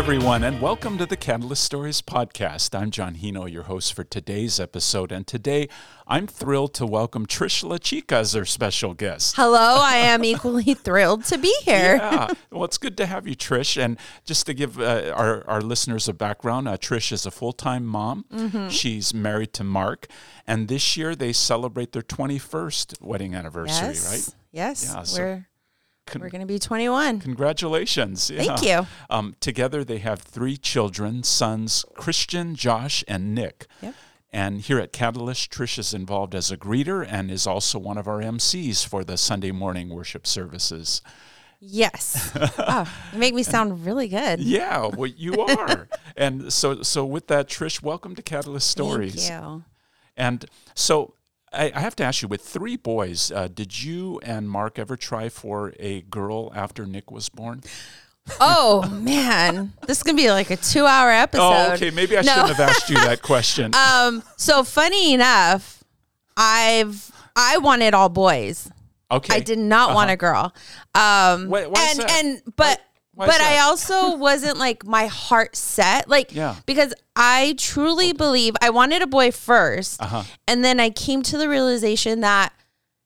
everyone, and welcome to the Catalyst Stories podcast. I'm John Hino, your host for today's episode, and today I'm thrilled to welcome Trish LaChica as our special guest. Hello, I am equally thrilled to be here. Yeah, well, it's good to have you, Trish. And just to give our listeners a background, Trish is a full-time mom. Mm-hmm. She's married to Mark, and this year they celebrate their 21st wedding anniversary, right? Yes, yeah, so we're going to be 21. Congratulations. Yeah. Thank you. Together they have 3 children, sons Christian, Josh, and Nick. Yep. And here at Catalyst, Trish is involved as a greeter and is also one of our MCs for the Sunday morning worship services. Yes. Oh, you make me sound really good. Yeah, well, you are. And so with that, Trish, welcome to Catalyst Stories. Thank you. And so I have to ask you, with 3 boys, did you and Mark ever try for a girl after Nick was born? Oh, man. This is going to be like a 2-hour episode. Oh, okay. Maybe I shouldn't have asked you that question. So funny enough, I wanted all boys. Okay. I did not want a girl. Why is that? Why is But I that? also wasn't like my heart set, because I truly believe I wanted a boy first. And then I came to the realization that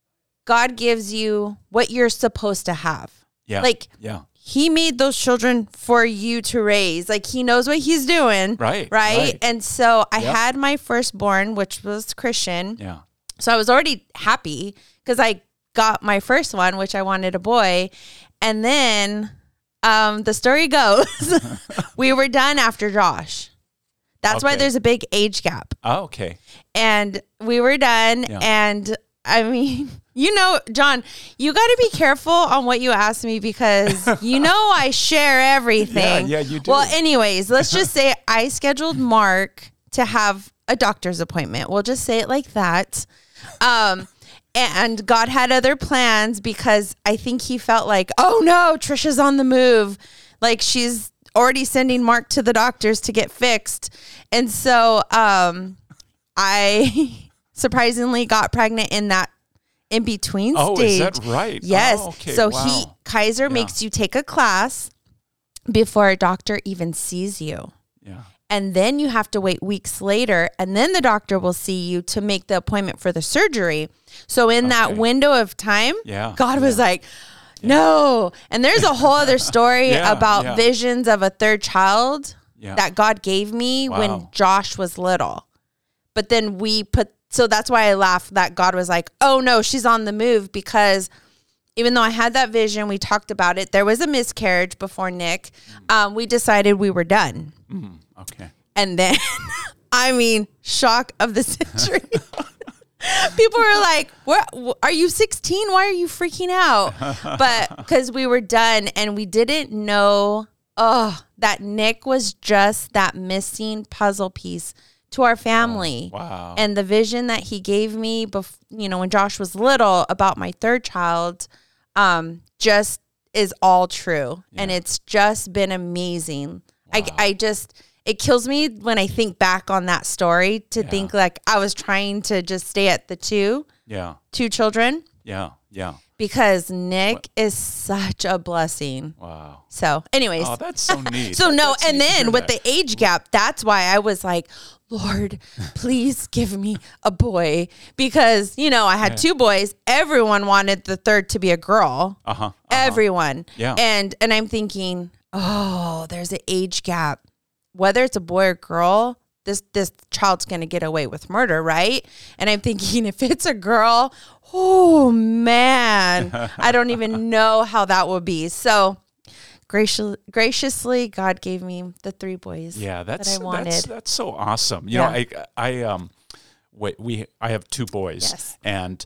God gives you what you're supposed to have. Yeah. He made those children for you to raise. Like, he knows what he's doing. Right. And so I had my firstborn, which was Christian. Yeah. So I was already happy because I got my first one, which I wanted a boy. And then the story goes, we were done after Josh. That's why there's a big age gap. Oh, okay. And we were done. Yeah. And I mean, John, you got to be careful on what you ask me because I share everything. Yeah, you do. Well, anyways, let's just say I scheduled Mark to have a doctor's appointment. We'll just say it like that. And God had other plans because I think he felt like, oh no, Trisha's on the move. Like, she's already sending Mark to the doctors to get fixed. And so I surprisingly got pregnant in that in-between stage. Oh, is that right? Yes. Oh, okay. So Wow. Kaiser makes you take a class before a doctor even sees you. Yeah. And then you have to wait weeks later, and then the doctor will see you to make the appointment for the surgery. So in that window of time, God was like, no. And there's a whole other story about visions of a third child that God gave me when Josh was little. But then so that's why I laugh that God was like, oh no, she's on the move, because even though I had that vision, we talked about it, there was a miscarriage before Nick. We decided we were done. Okay. And then, shock of the century. People were like, "What? Are you 16? Why are you freaking out?" But because we were done and we didn't know, that Nick was just that missing puzzle piece to our family. Wow. And the vision that he gave me, when Josh was little about my third child, just is all true. Yeah. And it's just been amazing. Wow. It kills me when I think back on that story to think like I was trying to just stay at the 2 children. Yeah. Because Nick is such a blessing. Wow. So anyways. Oh, that's so neat. And then with the age gap, that's why I was like, Lord, please give me a boy. Because, I had 2 boys. Everyone wanted the third to be a girl. Everyone. Yeah. And I'm thinking, there's an age gap. Whether it's a boy or girl, this child's going to get away with murder, right? And I'm thinking, if it's a girl, oh, man, I don't even know how that will be. So graciously, God gave me the 3 boys that I wanted. That's so awesome. You know, I have 2 boys, and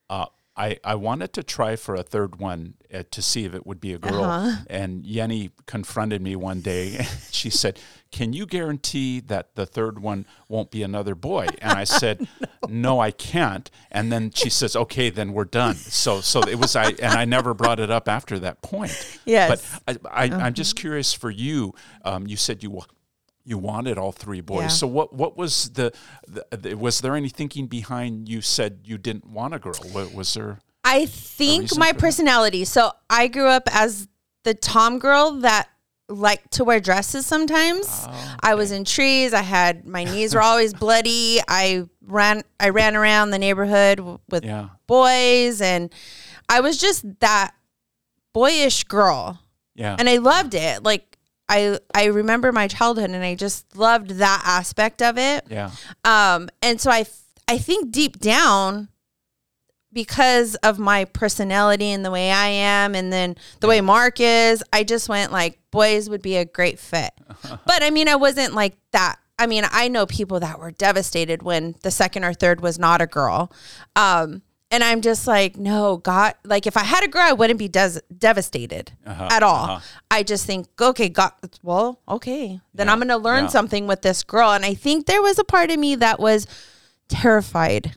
I wanted to try for a third one to see if it would be a girl. And Yenny confronted me one day. She said, "Can you guarantee that the third one won't be another boy?" And I said, no, I can't. And then she says, "Okay, then we're done." So it was and I never brought it up after that point. Yes. But I'm just curious for you. You said you wanted all 3 boys. Yeah. So what was was there any thinking behind you said you didn't want a girl? Was there? I think my personality. So I grew up as the Tom girl that like to wear dresses sometimes. I was in trees. My knees were always bloody. I ran around the neighborhood with boys, and I was just that boyish girl. Yeah. And I loved it. Like I remember my childhood, and I just loved that aspect of it. Yeah. And so I think deep down, because of my personality and the way I am, and then the way Mark is, I just went like, boys would be a great fit. But I mean, I wasn't like that. I mean, I know people that were devastated when the second or third was not a girl. And I'm just like, no, God, like if I had a girl, I wouldn't be devastated at all. I just think, okay, God, well, okay, then I'm going to learn something with this girl. And I think there was a part of me that was terrified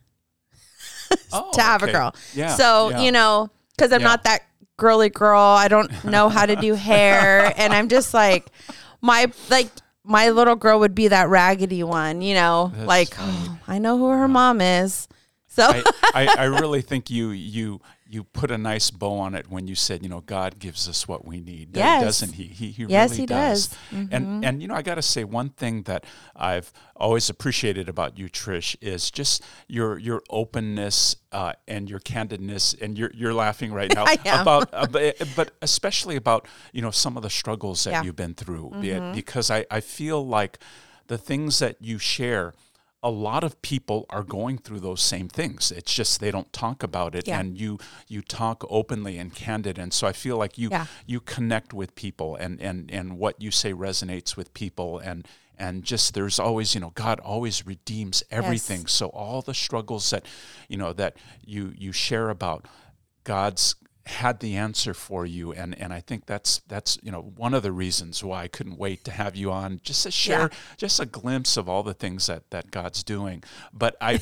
to have a girl. Yeah. So, you know, because I'm not that girly girl. I don't know how to do hair. And I'm just like, my little girl would be that raggedy one, you know, that's like, oh, I know who her mom is. So I really think you put a nice bow on it when you said, you know, God gives us what we need, doesn't he? He yes, really he does. Mm-hmm. And you know, I got to say one thing that I've always appreciated about you, Trish, is just your openness and your candidness. And you're laughing right now about, but especially about, you know, some of the struggles that you've been through, because I feel like the things that you share, a lot of people are going through those same things. It's just they don't talk about it, and you talk openly and candid. And so I feel like you connect with people, and what you say resonates with people, and just there's always, you know, God always redeems everything. Yes. So all the struggles that, you know, that you share about, God's had the answer for you, and I think that's you know, one of the reasons why I couldn't wait to have you on, just to share just a glimpse of all the things that God's doing. But I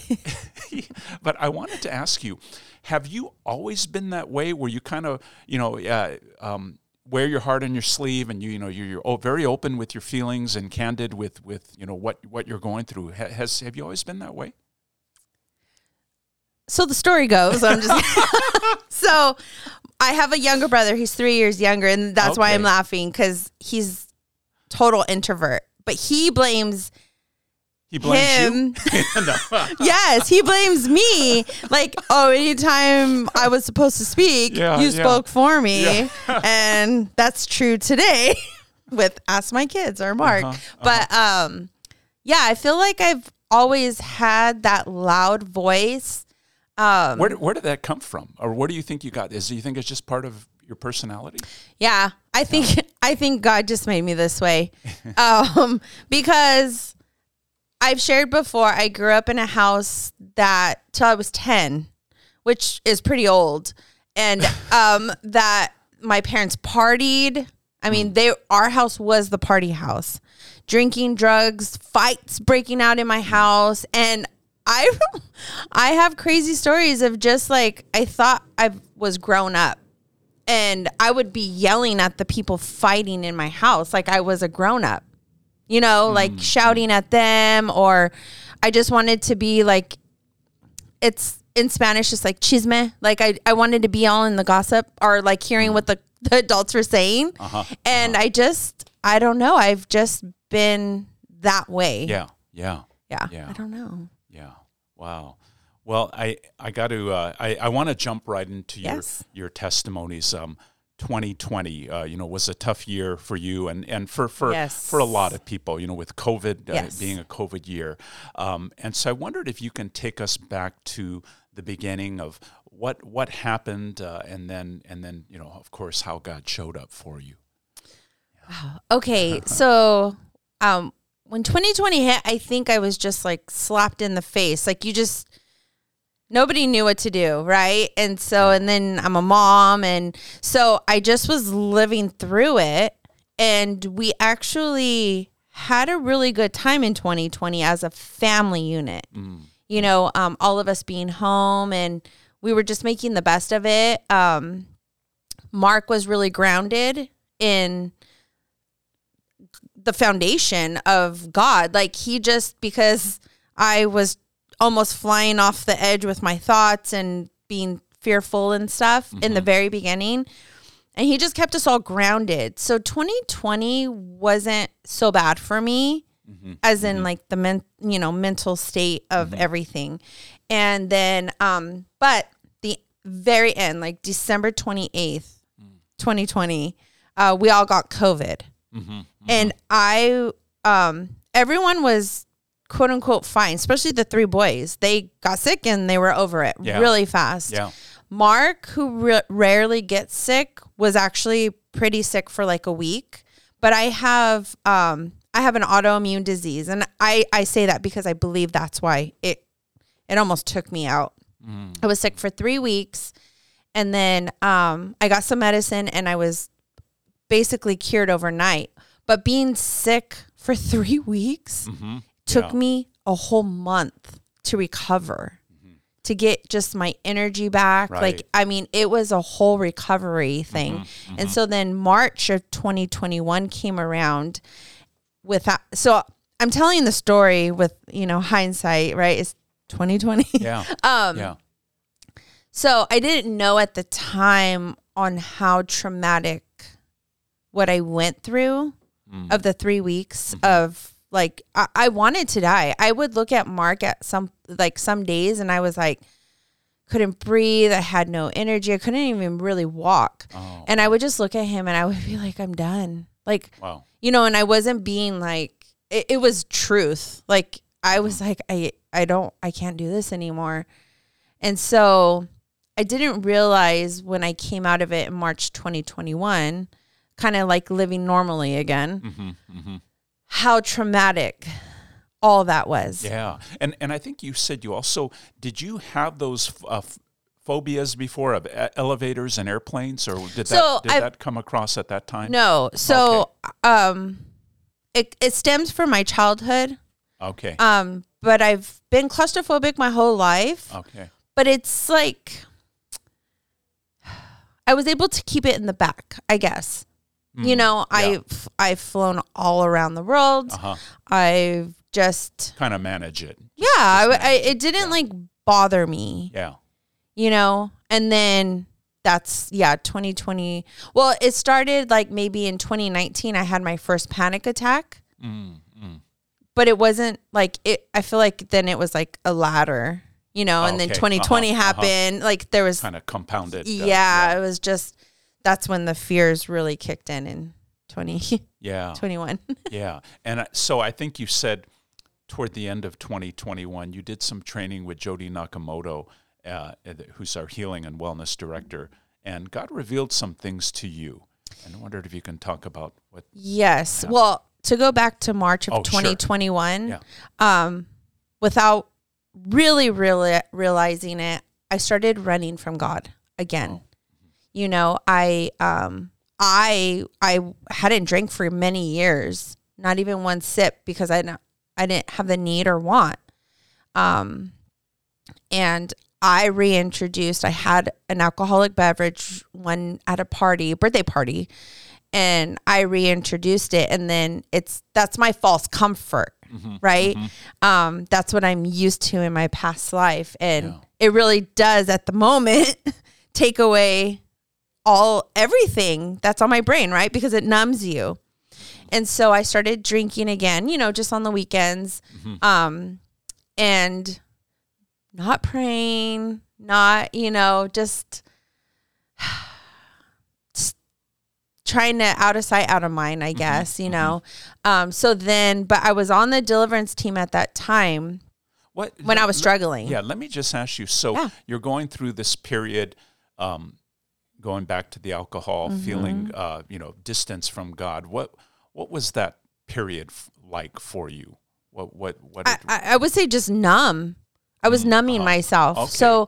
wanted to ask you, have you always been that way, where you kind of, you know, wear your heart on your sleeve, and you know you're very open with your feelings and candid with you know what you're going through? Have you always been that way? So the story goes, I'm just so I have a younger brother. He's 3 years younger, and that's why I'm laughing, because he's total introvert. But he blames him. You? Yes, he blames me. Like, oh, anytime I was supposed to speak, you spoke for me. Yeah. And that's true today with Ask My Kids or Mark. But I feel like I've always had that loud voice. Where did that come from, or what do you think you got? Do you think it's just part of your personality? Yeah, I think God just made me this way, because I've shared before. I grew up in a house that till I was 10, which is pretty old, and that my parents partied. I mean, our house was the party house, drinking, drugs, fights breaking out in my house, and I have crazy stories of just like, I thought I was grown up, and I would be yelling at the people fighting in my house like I was a grown up, you know, like shouting at them, or I just wanted to be like, it's in Spanish, just like chisme. Like I wanted to be all in the gossip, or like hearing what the adults were saying. And I don't know. I've just been that way. Yeah. I don't know. Yeah. Wow. Well, I got to, I want to jump right into your testimonies. 2020, you know, was a tough year for you and for a lot of people, you know, with COVID being a COVID year. And so I wondered if you can take us back to the beginning of what happened, and then, you know, of course, how God showed up for you. Wow. Okay. So, when 2020 hit, I think I was just like slapped in the face. Like nobody knew what to do, right? And so, and then I'm a mom, and so I just was living through it. And we actually had a really good time in 2020 as a family unit. You know, all of us being home, and we were just making the best of it. Mark was really grounded in the foundation of God. Like because I was almost flying off the edge with my thoughts and being fearful and stuff in the very beginning, And he just kept us all grounded. So 2020 wasn't so bad for me, as in like the mental state of everything. And then, but the very end, like December 28th, 2020, we all got COVID. And everyone was quote unquote fine, especially the 3 boys. They got sick and they were over it really fast. Yeah. Mark, who rarely gets sick, was actually pretty sick for like a week. But I have an autoimmune disease, and I say that because I believe that's why it almost took me out. I was sick for 3 weeks, and then I got some medicine, and I was basically cured overnight. But being sick for 3 weeks took me a whole month to recover, to get just my energy back. Right. Like, I mean, it was a whole recovery thing. And so then March of 2021 came around so I'm telling the story with, hindsight, right? It's 2020. Yeah. So I didn't know at the time on how traumatic what I went through of the 3 weeks of, like, I wanted to die. I would look at Mark at some days, and I was like, couldn't breathe. I had no energy. I couldn't even really walk. Oh. And I would just look at him, and I would be like, I'm done. Like, wow. And I wasn't being like, it was truth. Like, I was like, I can't do this anymore. And so I didn't realize when I came out of it in March 2021, kind of like living normally again, how traumatic all that was. Yeah. And I think you said did you have those phobias before of elevators and airplanes, or did that come across at that time? No. So it stems from my childhood. Okay. But I've been claustrophobic my whole life. Okay. But it's like I was able to keep it in the back, I guess. I've flown all around the world. I've just kind of manage it. It didn't like bother me. Yeah. And then that's 2020. Well, it started like maybe in 2019. I had my first panic attack. But it wasn't like it. I feel like then it was like a ladder, and then 2020 happened. Like there was kind of compounded. It was just. That's when the fears really kicked in 21. Yeah. And so I think you said toward the end of 2021, you did some training with Jody Nakamoto, who's our healing and wellness director. And God revealed some things to you. And I wondered if you can talk about what. Yes. Well, to go back to March of 2021, without really realizing it, I started running from God again. I hadn't drank for many years, not even one sip, because I didn't have the need or want. And I reintroduced. I had an alcoholic beverage at a birthday party, and I reintroduced it. And then that's my false comfort, right? That's what I'm used to in my past life, and it really does at the moment take away everything that's on my brain, right? Because it numbs you. And so I started drinking again, just on the weekends, and not praying, not, just trying to out of sight, out of mind, I guess, So then, but I was on the deliverance team at that time when I was struggling. Yeah. Let me just ask you. So you're going through this period, going back to the alcohol, feeling, distance from God. What was that period like for you? What? I would say just numb. I was numbing myself. Okay. So,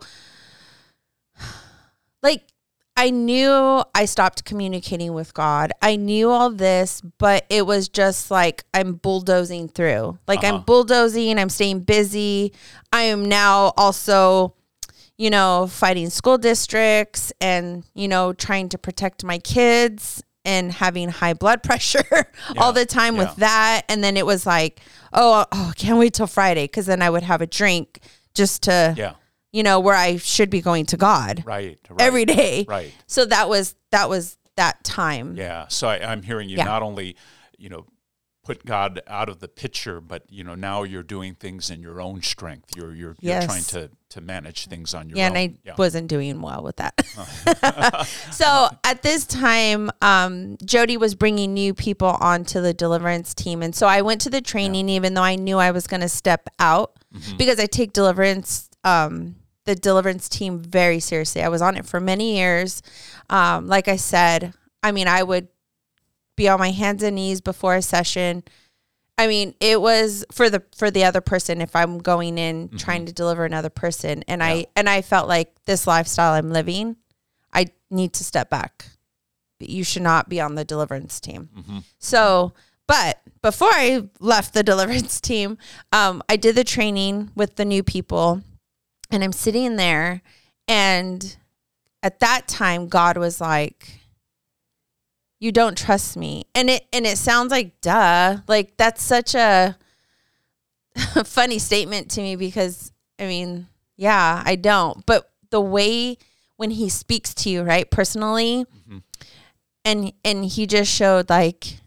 like, I knew I stopped communicating with God. I knew all this, but it was just like I'm bulldozing through. Like I'm bulldozing. I'm staying busy. I am now also fighting school districts and, trying to protect my kids and having high blood pressure all the time with that. And then it was like, oh, can't wait till Friday. 'Cause then I would have a drink just to, where I should be going to God every day. Right. So that was that time. Yeah. So I'm hearing you not only, put God out of the picture, but now you're doing things in your own strength. You're trying to manage things on your own. And I wasn't doing well with that. So at this time, Jody was bringing new people onto the deliverance team, and so I went to the training, even though I knew I was going to step out because I take deliverance, the deliverance team very seriously. I was on it for many years. Like I said, I would be on my hands and knees before a session. It was for the other person if I'm going in trying to deliver another person. And I felt like this lifestyle I'm living, I need to step back. You should not be on the deliverance team. So, but before I left the deliverance team, I did the training with the new people, and I'm sitting there, and at that time, God was like, you don't trust me. And it sounds like, duh, like that's such a funny statement to me because yeah, I don't. But the way when he speaks to you, right, personally, and he just showed like,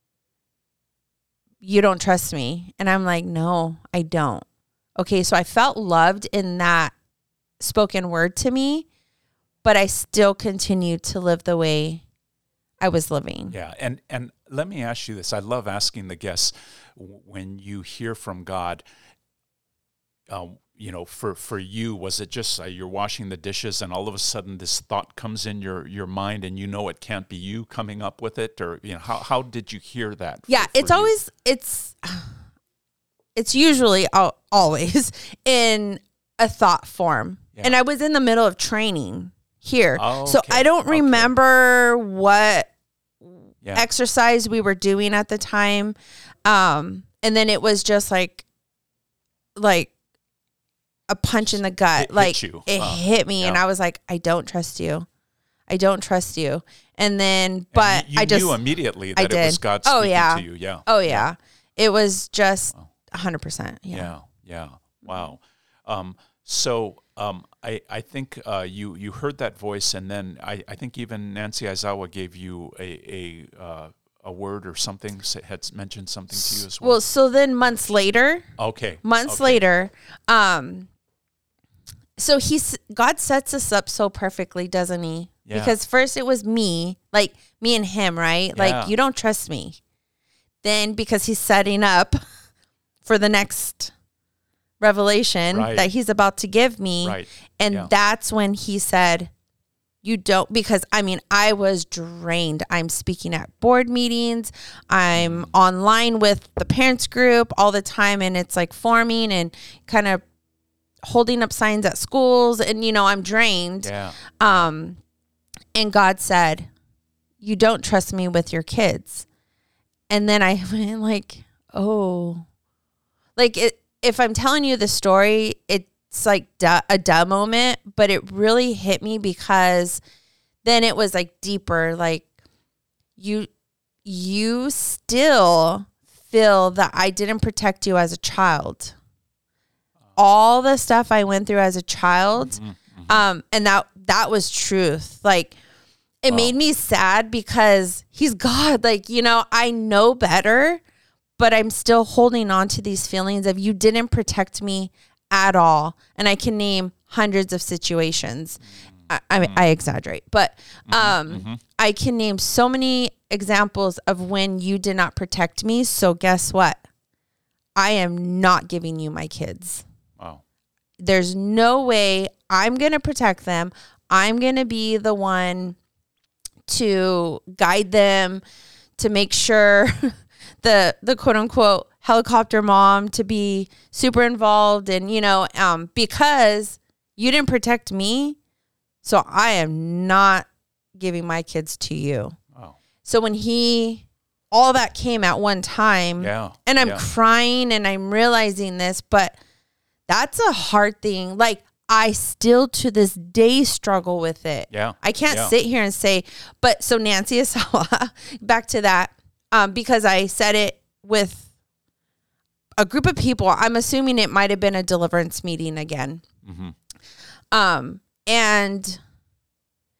you don't trust me. And I'm like, no, I don't. Okay. So I felt loved in that spoken word to me, but I still continued to live the way I was living. Yeah. And let me ask you this. I love asking the guests when you hear from God, for you, was it just you're washing the dishes and all of a sudden this thought comes in your mind and it can't be you coming up with it? Or, how did you hear that? Yeah, it's usually always in a thought form. Yeah. And I was in the middle of training here. Oh, okay. So I don't remember what exercise we were doing at the time. And then it was just like a punch in the gut. It hit me and I was like, I don't trust you. I don't trust you. And then, but you knew immediately that it was God speaking to you. Yeah. Oh yeah. It was just 100%. Yeah. Wow. I think you heard that voice, and then I think even Nancy Aizawa gave you a word or something, had mentioned something to you as well. Well, so then months later. Later. So God sets us up so perfectly, doesn't he? Yeah. Because first it was me and him, right? Yeah. Like, you don't trust me. Then because he's setting up for the next revelation that he's about to give me. Right. And that's when he said, you don't, because I was drained. I'm speaking at board meetings. I'm online with the parents group all the time. And it's like forming and kind of holding up signs at schools. And, I'm drained. Yeah. And God said, you don't trust me with your kids. And then I went like, oh, like if I'm telling you the story, it's like a duh moment, but it really hit me because then it was like deeper. Like you still feel that I didn't protect you as a child. All the stuff I went through as a child, and that was truth. Like it made me sad because he's God. Like, I know better, but I'm still holding on to these feelings of you didn't protect me at all. And I can name hundreds of situations. I exaggerate, but I can name so many examples of when you did not protect me. So guess what? I am not giving you my kids. Wow. There's no way I'm going to protect them. I'm going to be the one to guide them, to make sure the quote unquote helicopter mom to be super involved and, because you didn't protect me. So I am not giving my kids to you. Wow. So when all that came at one time and I'm crying and I'm realizing this, but that's a hard thing. Like I still to this day struggle with it. Yeah. I can't sit here and say, but so Nancy Aizawa, back to that, because I said it with a group of people. I'm assuming it might have been a deliverance meeting again. Mm-hmm. And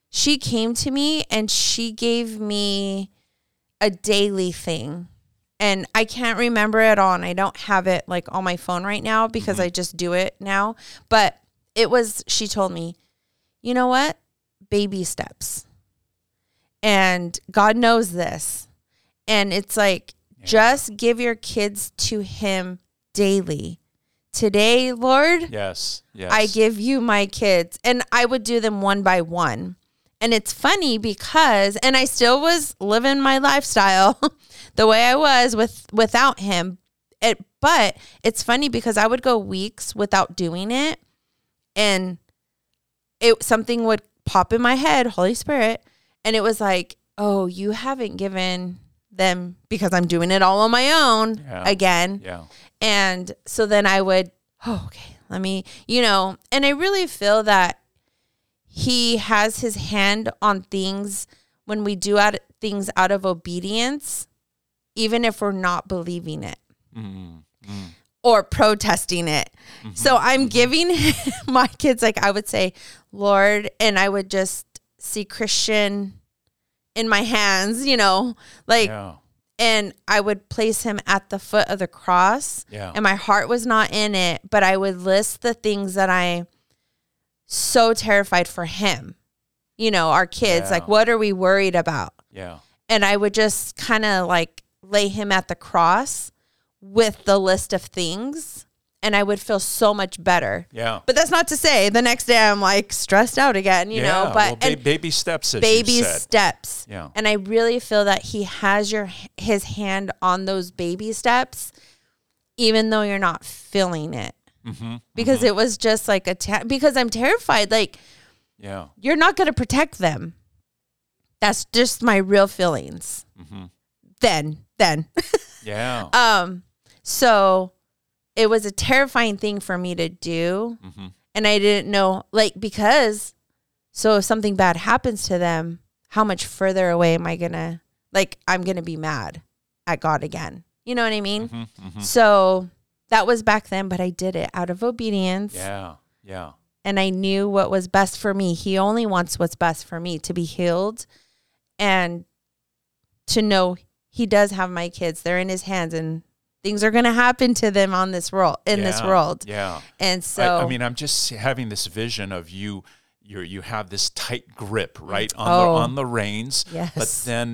she came to me and she gave me a daily thing. And I can't remember it all, and I don't have it like on my phone right now because I just do it now. But she told me, you know what? Baby steps. And God knows this. And it's like, just give your kids to him daily. Today, Lord, yes, I give you my kids. And I would do them one by one. And it's funny because, and I still was living my lifestyle the way I was without him. But it's funny because I would go weeks without doing it. And something would pop in my head, Holy Spirit. And it was like, oh, you haven't given them, because I'm doing it all on my own again. Yeah. And so then I would, okay, let me, and I really feel that he has his hand on things when we do things out of obedience, even if we're not believing it or protesting it. So I'm giving my kids, like I would say, Lord, and I would just see Christian in my hands, and I would place him at the foot of the cross. Yeah. And my heart was not in it, but I would list the things that I so terrified for him, our kids, like, what are we worried about? Yeah. And I would just kind of like lay him at the cross with the list of things, and I would feel so much better. Yeah. But that's not to say the next day I'm like stressed out again, you know, but baby steps, as baby you said. steps. Yeah. And I really feel that he has his hand on those baby steps, even though you're not feeling it. Because it was just like because I'm terrified. Like, you're not going to protect them. That's just my real feelings. Then. Yeah. So it was a terrifying thing for me to do. And I didn't know, so if something bad happens to them, how much further away am I going to, I'm going to be mad at God again. You know what I mean? So that was back then, but I did it out of obedience. Yeah. And I knew what was best for me. He only wants what's best for me, to be healed and to know he does have my kids. They're in his hands, and things are going to happen to them on this world, this world. Yeah. And so, I mean, I'm just having this vision of you have this tight grip, right? On the reins. Yes. But then,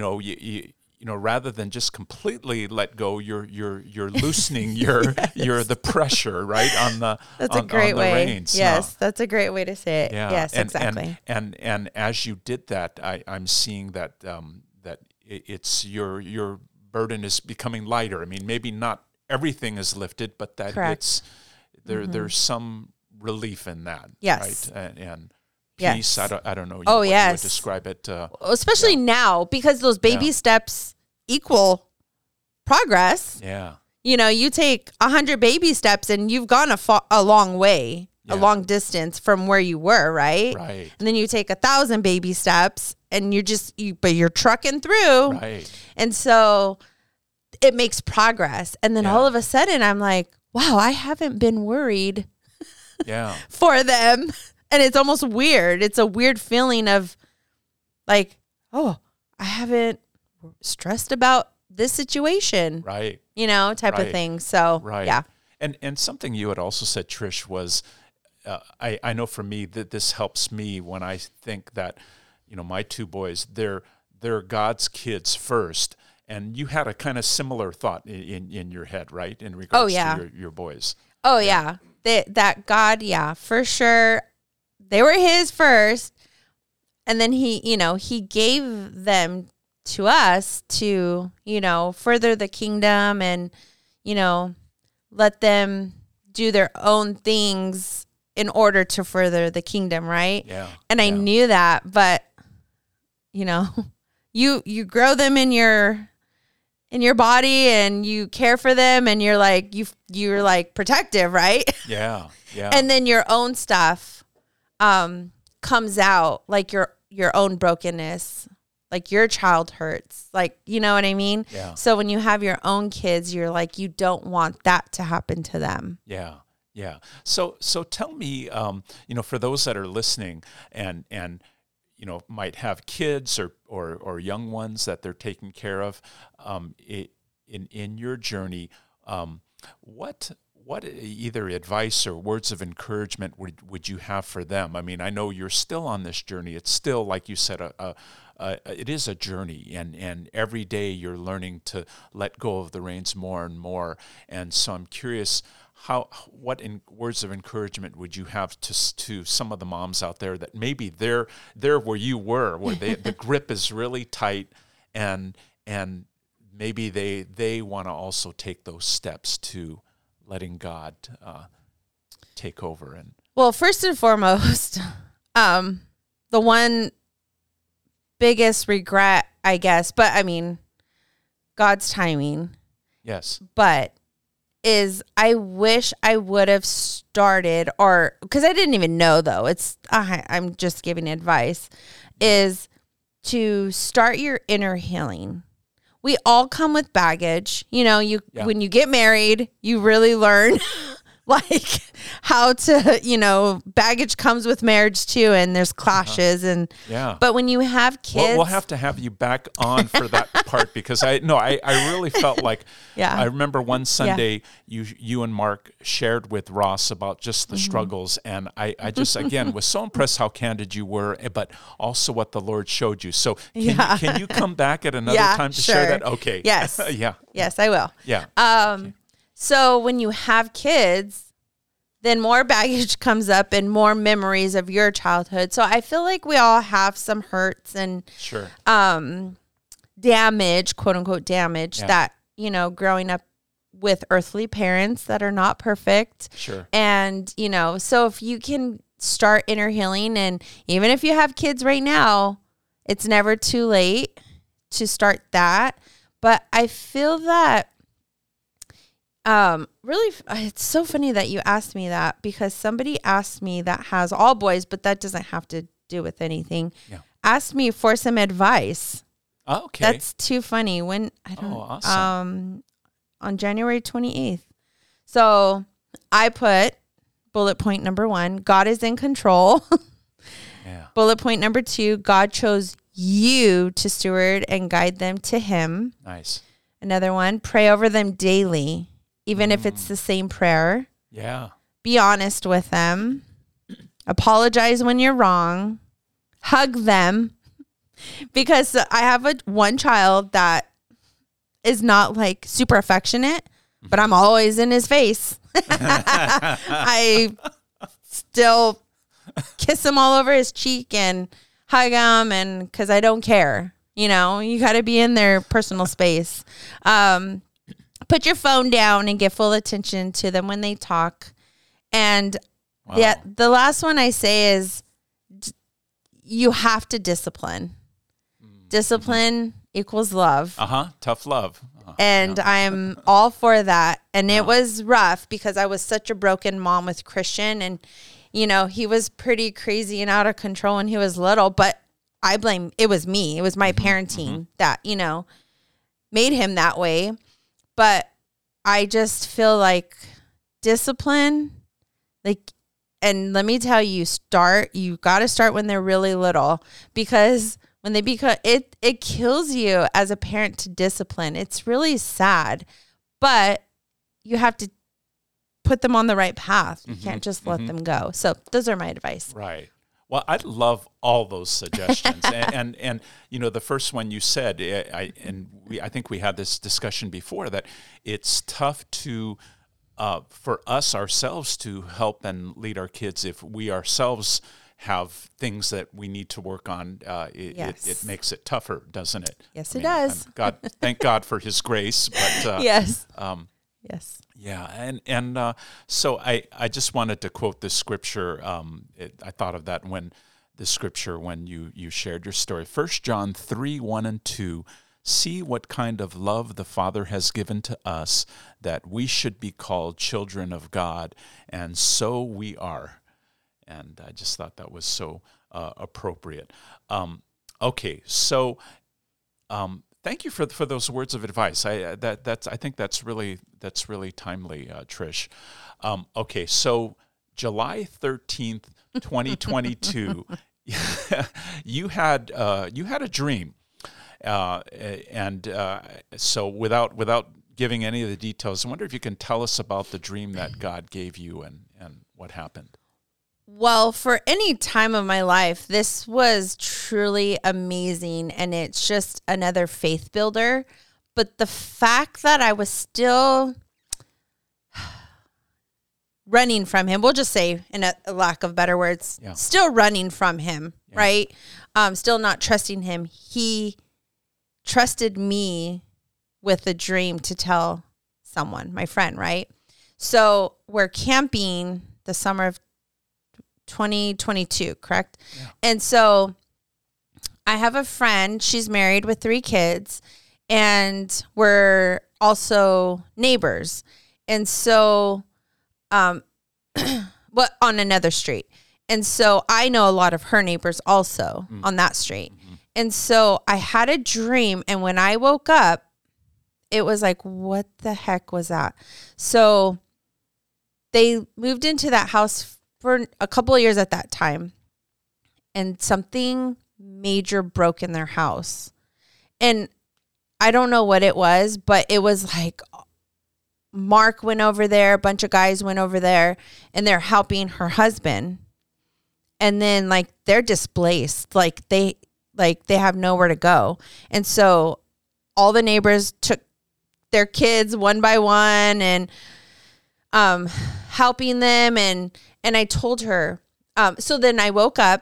rather than just completely let go, you're loosening the pressure, right? That's a great way. Reins. Yes, that's a great way to say it. Yeah. Yes, exactly. And as you did that, I'm seeing that that it's your burden is becoming lighter. I mean, maybe not everything is lifted, but that Correct. There's some relief in that. Yes. Right? And peace. Yes. I don't know. You would describe it. Especially now, because those baby steps equal progress. Yeah. You take 100 baby steps and you've gone a long way, a long distance from where you were, right? Right. And then you take 1,000 baby steps and but you're trucking through. Right. And so it makes progress. And then all of a sudden I'm like, wow, I haven't been worried for them. And it's almost weird. It's a weird feeling of like, oh, I haven't stressed about this situation. Right. Type of thing. So, yeah. And something you had also said, Trish, was I know for me that this helps me when I think that, my two boys, they're God's kids first. And you had a kind of similar thought in your head, right? In regards to your boys. Oh, yeah. That God, for sure. They were his first. And then he gave them to us to, further the kingdom and, let them do their own things in order to further the kingdom, right? Yeah. And I knew that, but, you grow them in your body and you care for them and you're like, you're like protective, right? Yeah. Yeah. And then your own stuff comes out, like your own brokenness, like your child hurts, like, you know what I mean? Yeah. So when you have your own kids, you're like, you don't want that to happen to them. Yeah. Yeah. So tell me, for those that are listening and might have kids or young ones that they're taking care of, in your journey, what either advice or words of encouragement would you have for them? I mean, I know you're still on this journey. It's still, like you said, it is a journey, and every day you're learning to let go of the reins more and more. And so I'm curious, what words of encouragement would you have to some of the moms out there that maybe they're where you were, where the grip is really tight, and maybe they want to also take those steps to letting God take over? And well, first and foremost, the one biggest regret, I guess, but I mean, God's timing. Yes. But is I wish I would have started, or because I didn't even know though, I'm just giving advice, is to start your inner healing. We all come with baggage. When you get married, you really learn like how to, baggage comes with marriage too, and there's clashes but when you have kids, we'll have to have you back on for that part, because I really felt like, I remember one Sunday you and Mark shared with Ross about just the struggles, and I just again was so impressed how candid you were, but also what the Lord showed you. So can you come back at another time to share that? Okay. Yes. Yes, I will. Yeah. So when you have kids, then more baggage comes up and more memories of your childhood. So I feel like we all have some hurts and damage, quote unquote damage, that, growing up with earthly parents that are not perfect. Sure. And, so if you can start inner healing, and even if you have kids right now, it's never too late to start that. But I feel that really, it's so funny that you asked me that, because somebody asked me that has all boys, but that doesn't have to do with anything. Yeah. Asked me for some advice. Oh, okay. That's too funny. Awesome. On January 28th. So I put bullet point number 1, God is in control. Yeah. Bullet point number 2, God chose you to steward and guide them to him. Nice. Another one, pray over them daily, even if it's the same prayer. Yeah. Be honest with them. Apologize when you're wrong. Hug them. Because I have one child that is not like super affectionate, but I'm always in his face. I still kiss him all over his cheek and hug him, and because I don't care. You got to be in their personal space. Put your phone down and give full attention to them when they talk. And the last one I say is you have to discipline. Discipline equals love. Tough love. And I'm all for that. And it was rough because I was such a broken mom with Christian. And, he was pretty crazy and out of control when he was little. But I blame, it was me. It was my parenting that, made him that way. But I just feel like discipline, and let me tell you, you got to start when they're really little, because when they become, it kills you as a parent to discipline. It's really sad, but you have to put them on the right path. You can't just let them go. So those are my advice. Right. Well, I love all those suggestions, and the first one you said, I think we had this discussion before, that it's tough to for us ourselves to help and lead our kids if we ourselves have things that we need to work on. It makes it tougher, doesn't it? Yes, it does. Thank God for His grace, but yes. Yes. Yeah, and so I just wanted to quote this scripture. I thought of that when you shared your story. 1 John 3:1-2. See what kind of love the Father has given to us, that we should be called children of God, and so we are. And I just thought that was so appropriate. Okay, so. Thank you for those words of advice. I think that's really timely, Trish. Okay, so July 13th, 2022 you had a dream, and so without giving any of the details, I wonder if you can tell us about the dream that God gave you and what happened. Well, for any time of my life, this was truly amazing, and it's just another faith builder. But the fact that I was still running from him, we'll just say, in a lack of better words, still running from him, right? Still not trusting him. He trusted me with a dream to tell someone, my friend, right? So we're camping the summer of 2022, correct? Yeah. And so I have a friend, she's married with 3 kids, and we're also neighbors. And so, on another street. And so I know a lot of her neighbors also on that street. Mm-hmm. And so I had a dream, and when I woke up, it was like, what the heck was that? So they moved into that house for a couple of years at that time, and something major broke in their house. And I don't know what it was, but it was like Mark went over there, a bunch of guys went over there, and they're helping her husband. And then like they're displaced, like they have nowhere to go. And so all the neighbors took their kids one by one and helping them. And I told her, so then I woke up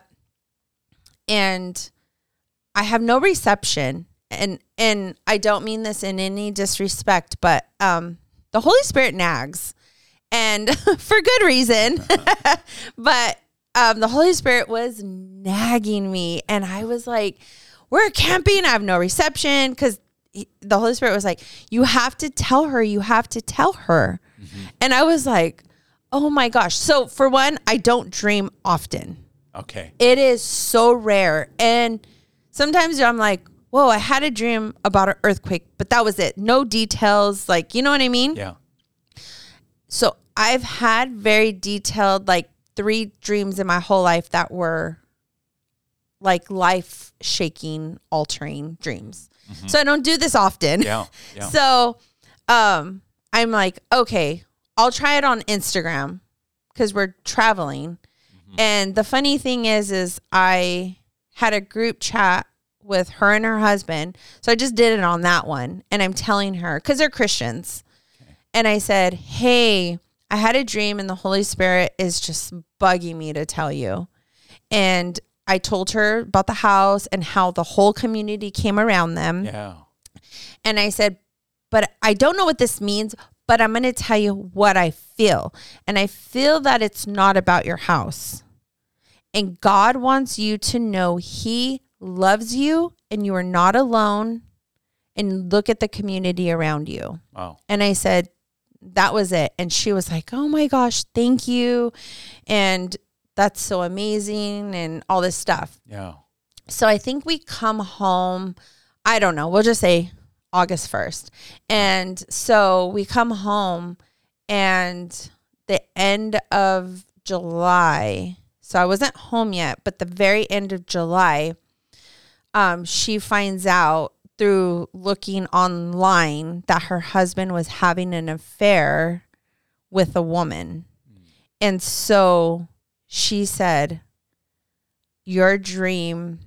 and I have no reception. And I don't mean this in any disrespect, but the Holy Spirit nags, and for good reason. But the Holy Spirit was nagging me, and I was like, we're camping, I have no reception, because the Holy Spirit was like, you have to tell her. Mm-hmm. And I was like, oh my gosh. So for one, I don't dream often. Okay. It is so rare. And sometimes I'm like, whoa, I had a dream about an earthquake, but that was it. No details. Like, you know what I mean? Yeah. So I've had very detailed, like 3 dreams in my whole life that were like life shaking, altering dreams. Mm-hmm. So I don't do this often. Yeah. So I'm like, okay, I'll try it on Instagram because we're traveling. Mm-hmm. And the funny thing is I had a group chat with her and her husband. So I just did it on that one. And I'm telling her, because they're Christians. Okay. And I said, hey, I had a dream and the Holy Spirit is just bugging me to tell you. And I told her about the house and how the whole community came around them. Yeah. And I said, but I don't know what this means, but I'm going to tell you what I feel. And I feel that it's not about your house. And God wants you to know He loves you and you are not alone. And look at the community around you. Wow. And I said, that was it. And she was like, oh my gosh, thank you. And that's so amazing and all this stuff. Yeah. So I think we come home, I don't know, we'll just say August 1st. And so we come home and the end of July, so I wasn't home yet, but the very end of July, she finds out through looking online that her husband was having an affair with a woman. And so she said, your dream,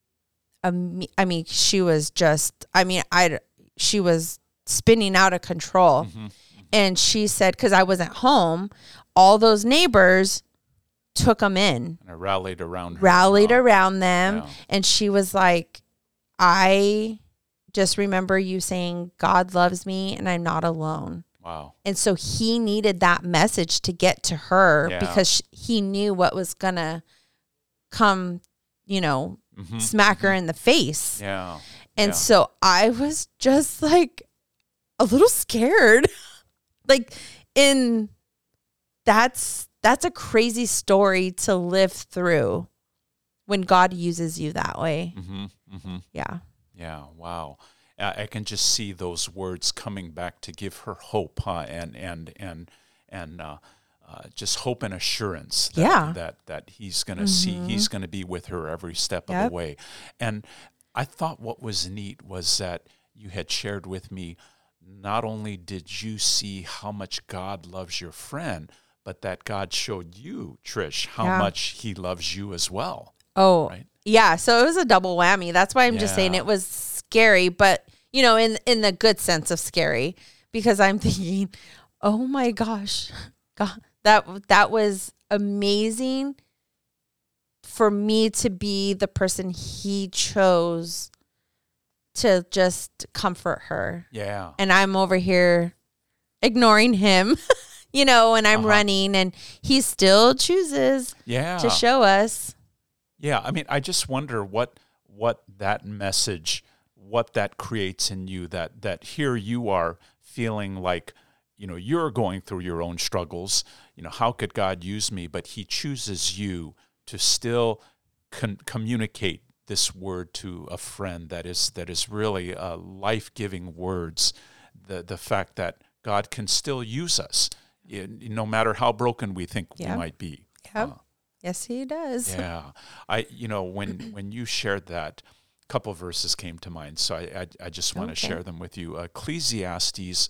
she was just, she was spinning out of control. Mm-hmm. And she said, because I wasn't home, all those neighbors took them in. And I rallied around them. Yeah. And she was like, I just remember you saying, God loves me and I'm not alone. Wow. And so he needed that message to get to her because he knew what was going to come, smack her in the face. Yeah. And so I was just like a little scared. That's a crazy story to live through when God uses you that way. Mm-hmm. Mm-hmm. Yeah. Yeah. Wow. I can just see those words coming back to give her hope, and just hope and assurance that he's going to see, he's going to be with her every step of the way. And I thought what was neat was that you had shared with me, not only did you see how much God loves your friend, but that God showed you, Trish, how much he loves you as well. Oh, right? Yeah. So it was a double whammy. That's why I'm just saying it was scary, but, in the good sense of scary, because I'm thinking, oh my gosh, God, that was amazing for me to be the person he chose to just comfort her. Yeah. And I'm over here ignoring him, and I'm running, and he still chooses to show us. Yeah. I mean, I just wonder what that message, what that creates in you, that here you are feeling like, you're going through your own struggles. How could God use me? But he chooses you to still communicate this word to a friend that is really life-giving words. The fact that God can still use us, no matter how broken we think we might be. Yep. Yes, he does. Yeah. When you shared that, a couple of verses came to mind, so I just want to share them with you. Ecclesiastes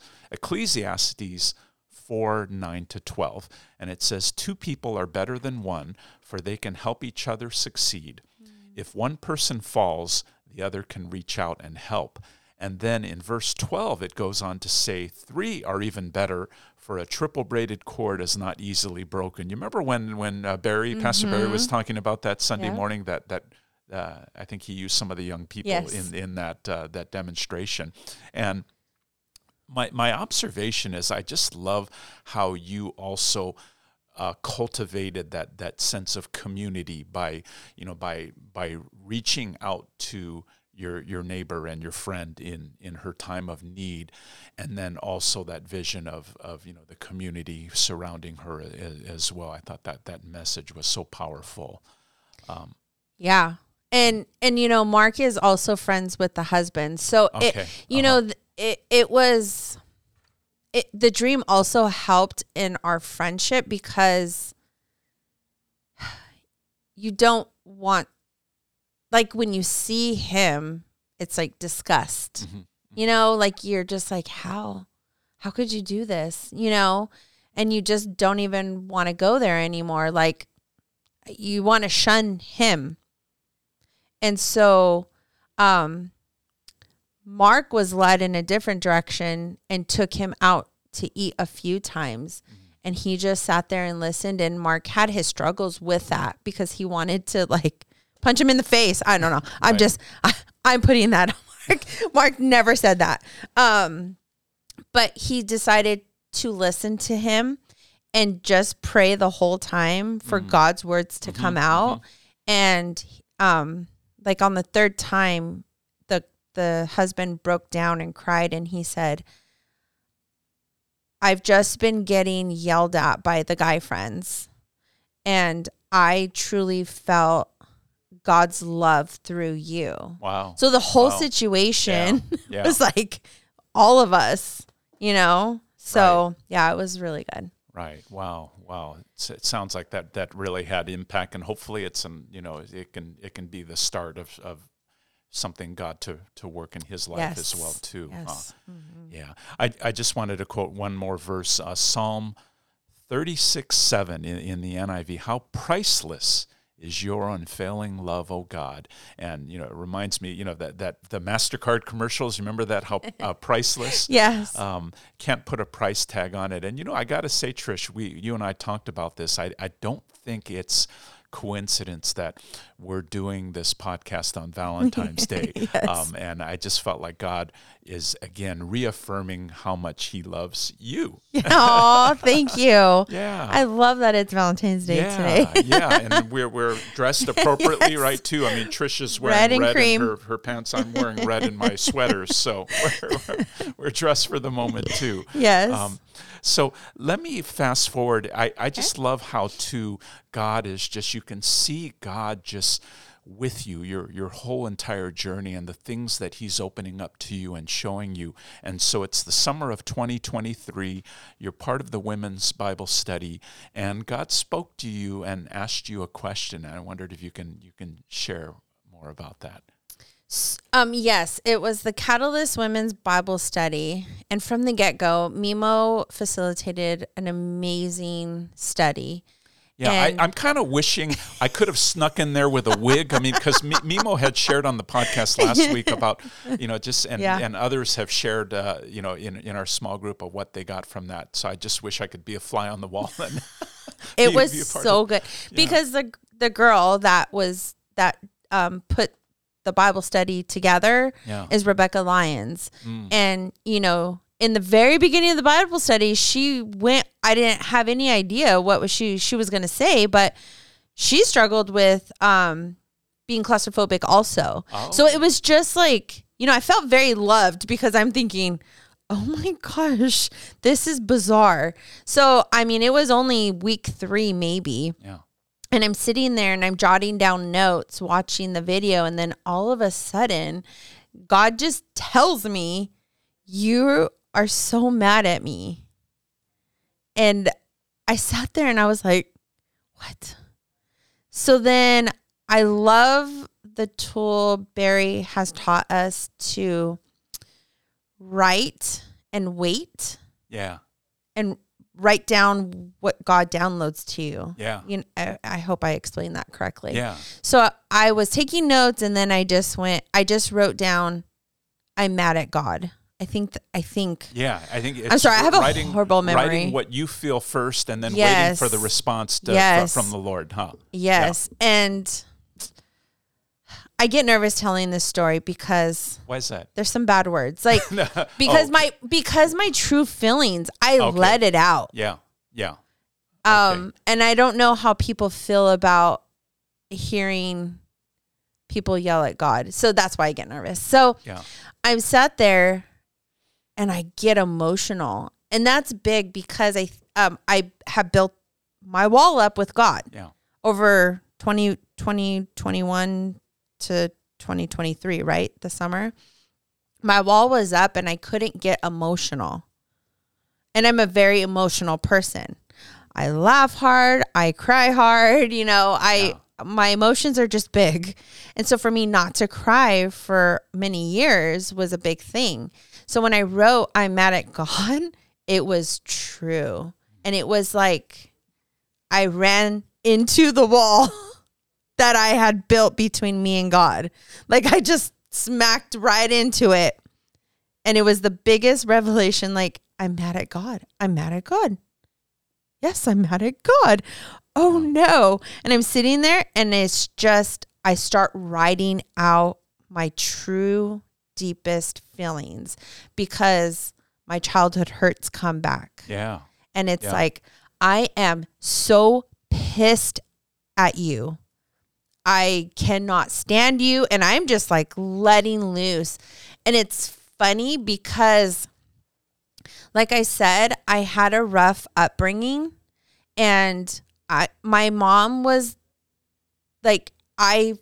4:9-12, and it says, 2 people are better than one, for they can help each other succeed. If one person falls, the other can reach out and help. And then in verse 12, it goes on to say, 3 are even better, for a triple braided cord is not easily broken. You remember when Pastor Barry was talking about that Sunday morning, that I think he used some of the young people in that demonstration. And my observation is, I just love how you also cultivated that sense of community by reaching out to your neighbor and your friend in her time of need, and then also that vision of the community surrounding her as well. I thought that message was so powerful. And Mark is also friends with the husband, so the dream also helped in our friendship, because you don't want, like, when you see him, it's like disgust, like you're just like, how could you do this, and you just don't even want to go there anymore. Like, you want to shun him. And so, Mark was led in a different direction and took him out to eat a few times. And he just sat there and listened. And Mark had his struggles with that, because he wanted to, like, punch him in the face. I don't know. I'm putting that on Mark. Mark never said that. But he decided to listen to him and just pray the whole time for God's words to come out. And, like, on the third time, the husband broke down and cried, and he said, I've just been getting yelled at by the guy friends, and I truly felt God's love through you. Wow. So the whole situation was like all of us, So, it was really good. Right. Wow. It sounds like that really had impact, and hopefully it's it can be the start of something God to work in his life as well too. Yes. Yeah. I just wanted to quote one more verse, Psalm 36:7 in the NIV. How priceless is your unfailing love, O God. And, it reminds me, that the MasterCard commercials, remember that, how priceless? Yes. Can't put a price tag on it. And, I got to say, Trish, you and I talked about this. I don't think it's coincidence that we're doing this podcast on Valentine's Day. Yes. And I just felt like God is, again, reaffirming how much he loves you. Oh, thank you. Yeah. I love that it's Valentine's Day today. And we're dressed appropriately, right, too. I mean, Trisha's wearing red cream. in her pants. I'm wearing red in my sweaters. So we're dressed for the moment, too. Yes. So let me fast forward. I just love how, too, God is just, you can see God just with you, your whole entire journey and the things that he's opening up to you and showing you. And so it's the summer of 2023. You're part of the women's Bible study, and God spoke to you and asked you a question. And I wondered if you can share more about that. Yes, it was the Catalyst Women's Bible Study. And from the get-go, Mimo facilitated an amazing study. Yeah, I'm kind of wishing I could have snuck in there with a wig. I mean, because Mimo had shared on the podcast last week about, and others have shared, in our small group of what they got from that. So I just wish I could be a fly on the wall. And it was so good. Because the girl that put the Bible study together is Rebecca Lyons. And, in the very beginning of the Bible study, I didn't have any idea what she was going to say, but she struggled with being claustrophobic also. Oh. So it was just like, I felt very loved because I'm thinking, oh my gosh, this is bizarre. So, it was only week 3 maybe. Yeah. And I'm sitting there and I'm jotting down notes, watching the video. And then all of a sudden, God just tells me, you are so mad at me. And I sat there and I was like, what? So then I love the tool Barry has taught us to write and wait. Yeah. And write down what God downloads to you. Yeah. I hope I explained that correctly. Yeah. So I was taking notes and then I just wrote down, I'm mad at God. I think. Yeah. I think it's I'm sorry. I have a horrible memory. Writing what you feel first and then waiting for the response from the Lord, huh? Yes. Yeah. And I get nervous telling this story because why is that? There's some bad words, like because my true feelings, I let it out. Yeah, yeah. And I don't know how people feel about hearing people yell at God, so that's why I get nervous. So I'm sat there, and I get emotional, and that's big because I have built my wall up with God over 2021 to 2023, right? The summer. My wall was up and I couldn't get emotional. And I'm a very emotional person. I laugh hard. I cry hard. My emotions are just big. And so for me not to cry for many years was a big thing. So when I wrote, I'm mad at God, it was true. And it was like I ran into the wall that I had built between me and God. Like I just smacked right into it. And it was the biggest revelation. Like, I'm mad at God. I'm mad at God. Yes, I'm mad at God. Oh no. And I'm sitting there and it's just, I start writing out my true deepest feelings because my childhood hurts come back. Yeah. And it's like, I am so pissed at you. I cannot stand you. And I'm just like letting loose. And it's funny because, like I said, I had a rough upbringing and my mom was like, I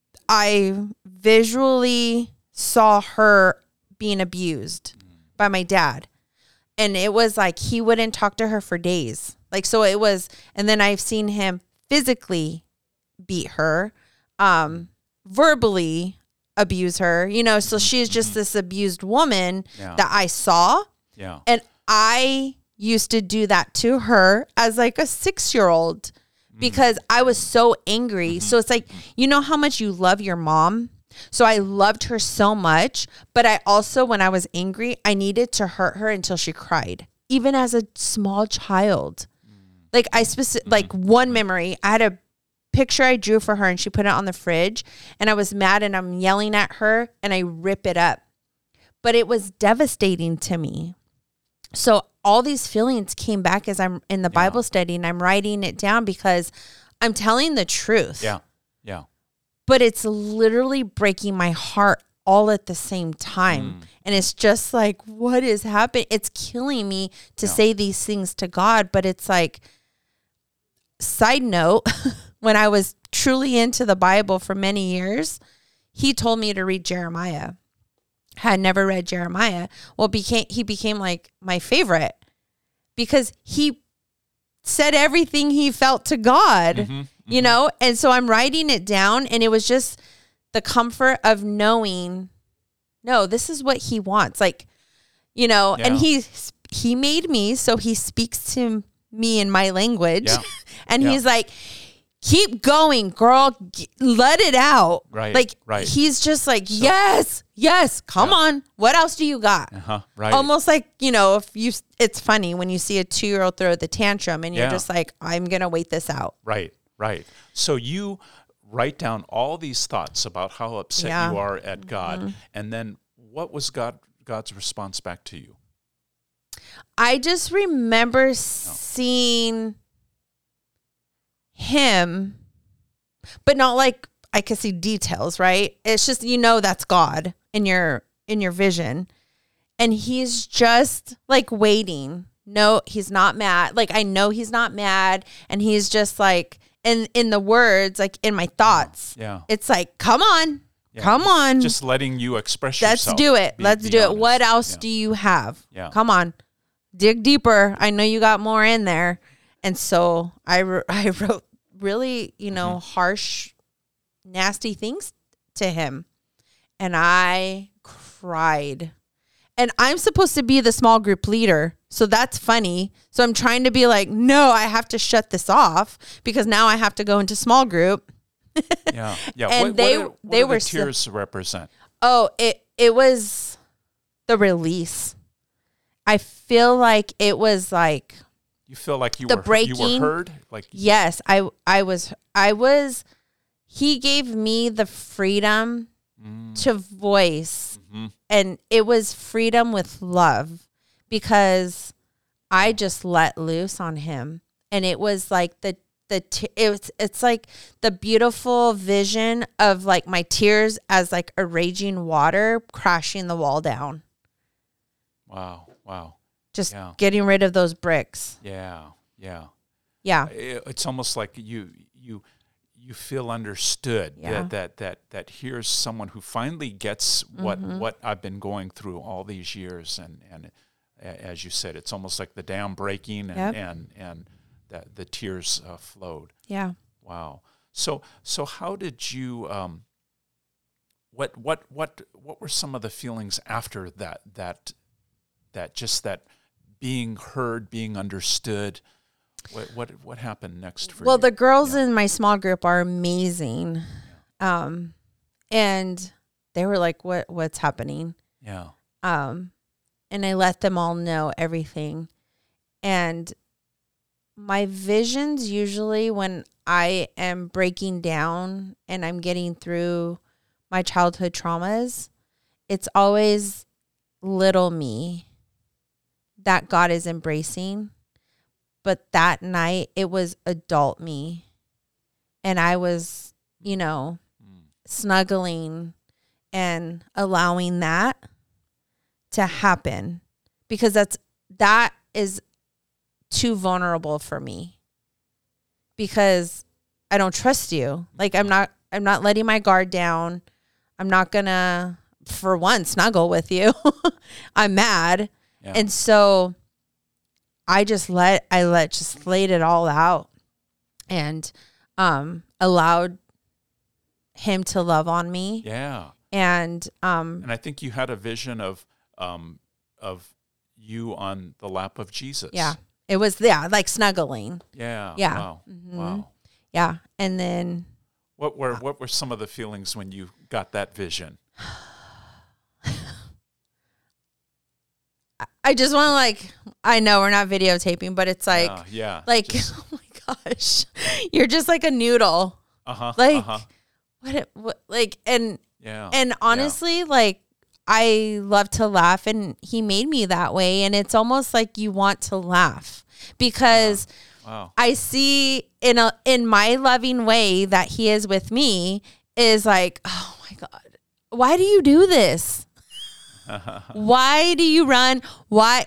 visually saw her being abused by my dad. And it was like, he wouldn't talk to her for days. Like, so it was, and then I've seen him physically beat her, verbally abuse her, so she's just this abused woman that I saw. Yeah. And I used to do that to her as like a 6-year-old because I was so angry. Mm-hmm. So it's like, how much you love your mom. So I loved her so much, but I also, when I was angry, I needed to hurt her until she cried, even as a small child. Like like one memory, I had a picture I drew for her and she put it on the fridge and I was mad and I'm yelling at her and I rip it up. But it was devastating to me. So all these feelings came back as I'm in the Bible study and I'm writing it down because I'm telling the truth. Yeah. Yeah. But it's literally breaking my heart all at the same time. And it's just like, what is happening? It's killing me to say these things to God. But it's like, side note, when I was truly into the Bible for many years, he told me to read Jeremiah. Had never read Jeremiah. Well, he became like my favorite because he said everything he felt to God, you know? And so I'm writing it down, and it was just the comfort of knowing, no, this is what he wants. Like, you know, and he made me, so he speaks to me in my language. Yeah. And he's like, keep going, girl. Let it out. Right. Like, he's just like, yes, come on. What else do you got? Right. Almost like, you know, it's funny when you see a 2-year-old throw the tantrum and you're just like, I'm going to wait this out. Right. So you write down all these thoughts about how upset you are at God. And then what was God's response back to you? I just remember seeing him, but not like I could see details, right? It's just, you know, that's God in your vision. And he's just like waiting. No, he's not mad. Like, I know he's not mad. And he's just like, in the words, like in my thoughts, it's like, come on. Yeah. Come on. Just letting you express yourself. Let's do it. Let's do it. What else do you have? Yeah. Come on. Dig deeper. I know you got more in there. And so I wrote really, you know, harsh, nasty things to him. And I cried. And I'm supposed to be the small group leader. So that's funny. So I'm trying to be like, no, I have to shut this off because now I have to go into small group. Yeah. And what were the tears represent? Oh, it was the release. I feel like it was like, you feel like you were heard? Like, yes, I was, he gave me the freedom to voice, and it was freedom with love because I just let loose on him. And it was like it's like the beautiful vision of like my tears as like a raging water crashing the wall down. Wow. Just getting rid of those bricks. Yeah. It's almost like you feel understood. Yeah. That here's someone who finally gets what I've been going through all these years, and as you said, it's almost like the dam breaking, and that the tears flowed. Yeah. Wow. So how did you? What were some of the feelings after that just that being heard, being understood? What happened next for you? Well, the girls in my small group are amazing. And they were like, what's happening? Yeah. And I let them all know everything. And my visions usually when I am breaking down and I'm getting through my childhood traumas, it's always little me that God is embracing. But that night it was adult me. And I was, you know, snuggling and allowing that to happen because that is too vulnerable for me because I don't trust you. Like I'm not letting my guard down. I'm not gonna, for one, snuggle with you. I'm mad. Yeah. And so I just laid it all out and allowed him to love on me. Yeah. And I think you had a vision of you on the lap of Jesus. Yeah. It was like snuggling. Yeah. Yeah. Wow. Mm-hmm. Wow. Yeah. And then what were some of the feelings when you got that vision? I just want to like, I know we're not videotaping, but it's like, oh my gosh, you're just like a noodle. Like what like, and honestly, like I love to laugh and he made me that way. And it's almost like you want to laugh because I see in my loving way that he is with me is like, oh my God, why do you do this? Why do you run? Why?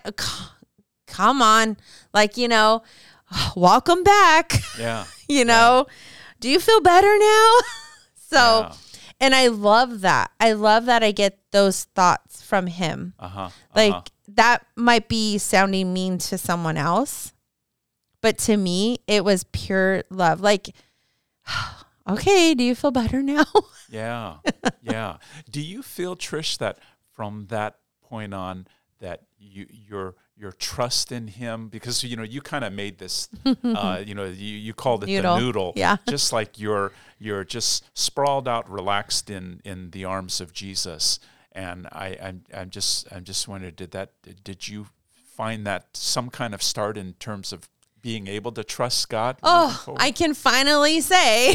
Come on. Like, you know, welcome back. Yeah. you know, do you feel better now? So, and I love that. I love that I get those thoughts from him. Like that might be sounding mean to someone else, but to me, it was pure love. Like, okay, do you feel better now? Yeah. Do you feel, Trish, that from that point on that your trust in him, because you kind of made this you called it the noodle, just like you're just sprawled out, relaxed in the arms of Jesus, and I'm just wondering, did you find that some kind of start in terms of being able to trust God? Oh, I can finally say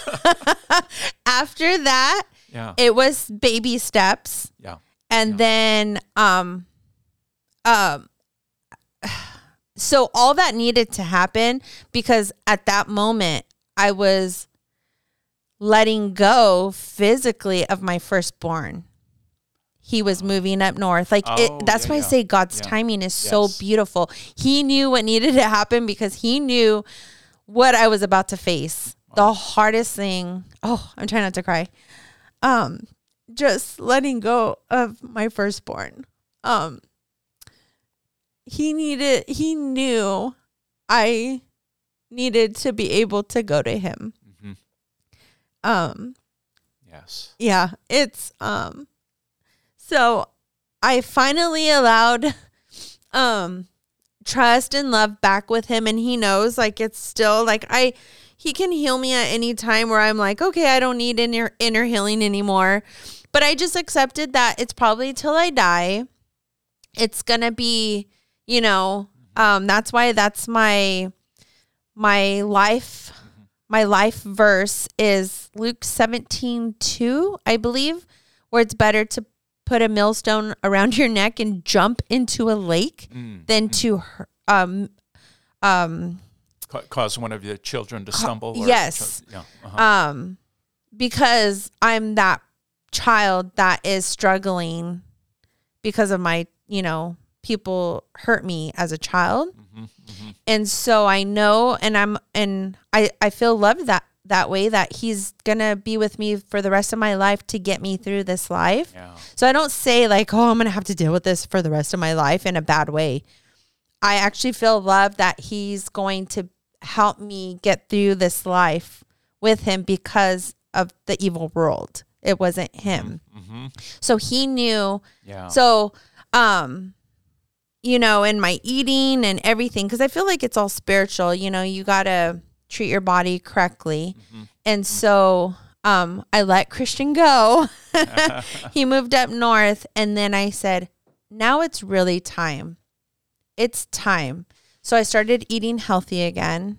after that, it was baby steps. Yeah. And then, so all that needed to happen, because at that moment I was letting go physically of my firstborn. He was moving up north. Like that's why I say God's timing is so beautiful. He knew what needed to happen because he knew what I was about to face. Wow. The hardest thing. Oh, I'm trying not to cry. Just letting go of my firstborn. He knew I needed to be able to go to him. Yes. Yeah, it's so I finally allowed trust and love back with him, and he knows, like, it's still like he can heal me at any time where I'm like, okay, I don't need inner healing anymore. But I just accepted that it's probably till I die. It's going to be, that's why that's my life. My life verse is Luke 17:2, I believe, where it's better to put a millstone around your neck and jump into a lake than to cause one of your children to stumble. Yes. Because I'm that child that is struggling because of my, people hurt me as a child. And so I know, and I feel loved that way, that he's going to be with me for the rest of my life to get me through this life. Yeah. So I don't say like, oh, I'm going to have to deal with this for the rest of my life in a bad way. I actually feel loved that he's going to help me get through this life with him because of the evil world. It wasn't him. So he knew. Yeah. So, in my eating and everything, because I feel like it's all spiritual, you got to treat your body correctly. And so I let Christian go. He moved up north. And then I said, now it's really time. It's time. So I started eating healthy again.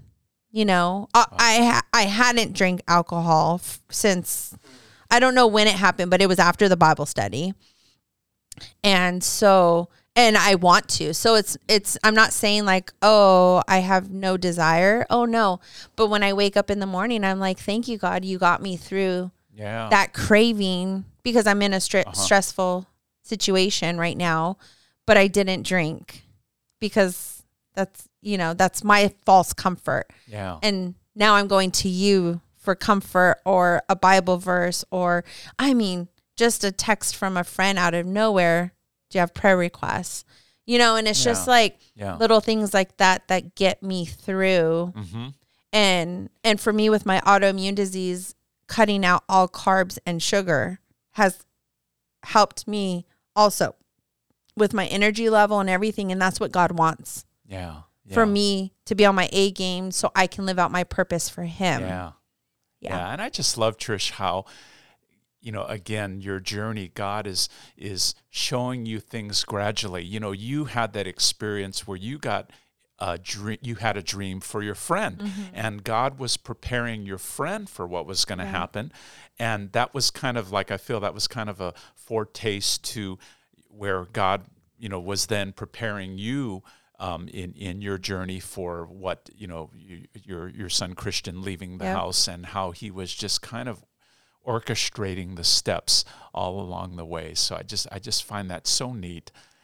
I hadn't drank alcohol since, I don't know when it happened, but it was after the Bible study. And so, and I want to. So it's I'm not saying like, oh, I have no desire. Oh no. But when I wake up in the morning, I'm like, thank you, God, you got me through that craving, because I'm in a stressful situation right now, but I didn't drink because that's my false comfort. Yeah. And now I'm going to you for comfort, or a Bible verse, or just a text from a friend out of nowhere. Do you have prayer requests? And it's just like little things like that get me through. And for me, with my autoimmune disease, cutting out all carbs and sugar has helped me also with my energy level and everything. And that's what God wants. Yeah. For me to be on my A game so I can live out my purpose for him. Yeah. And I just love, Trish, how, again, your journey, God is showing you things gradually. You had that experience where you got a dream, you had a dream for your friend, and God was preparing your friend for what was going to happen. And that was kind of like, I feel that was kind of a foretaste to where God, was then preparing you in your journey for what, your son Christian leaving the house, and how he was just kind of orchestrating the steps all along the way. So I just find that so neat.